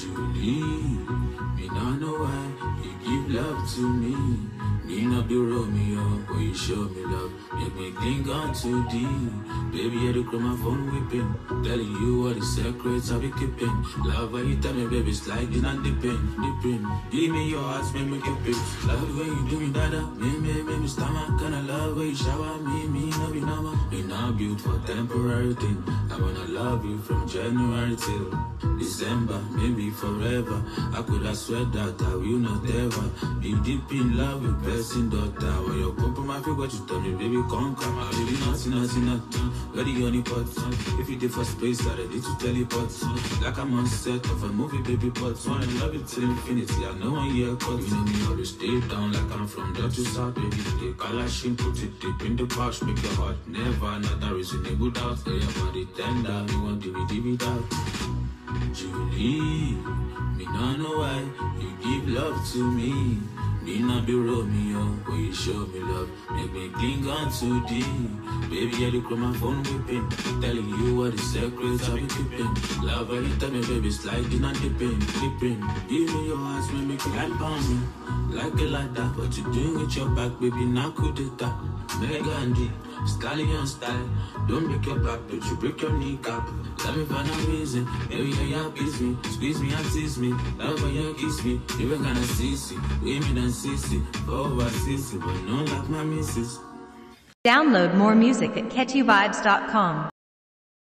Julie, me not know why you give love to me. Me not be Romeo, but you show me love. Make me think on too deep. Baby, I do call my phone whipping. Telling you all the secrets I be keeping. Love when you tell me, baby, it's like you're not dipping. Give me your heart, make me keep it. Love the way you do me, dada. Me stomach. Kinda love when you shower me, no be normal. We not built for temporary thing. I wanna love you from January till December, maybe forever. I could have swear that I will not ever be deep in love with person daughter. When you come from my feet, what you tell me, baby, come, baby, nothing. Where the only pot? If you did for space, I ready to teleport. Like I'm on set of a movie, baby, but wanna love it till infinity. I know one year cut. You know me, always stay down like I'm from Dutch to South, baby. Take Kalashin, put it deep in the pouch, make your heart never another reasonable doubt. Say your body tender, me want to be deep without. Julie, me not know why you give love to me. Me not be Romeo, but you show me love. Make me cling on too deep. Baby, I do call my phone whipping. Telling you what the secrets I be keeping. Love when you tell me, baby, it's like you're not dipping. Give me your eyes, make me climb on me. Like it like that, what you doing with your back, baby, not coup d'etat. Megandi, stallion style. Don't break your back, but you break your kneecap. Tell me for no reason, baby, you kiss me. Squeeze me and tease me. Love when you kiss me. You ain't gonna see. Women and sissy, over sissy, but no like my missus. Download more music at catchyvibes.com.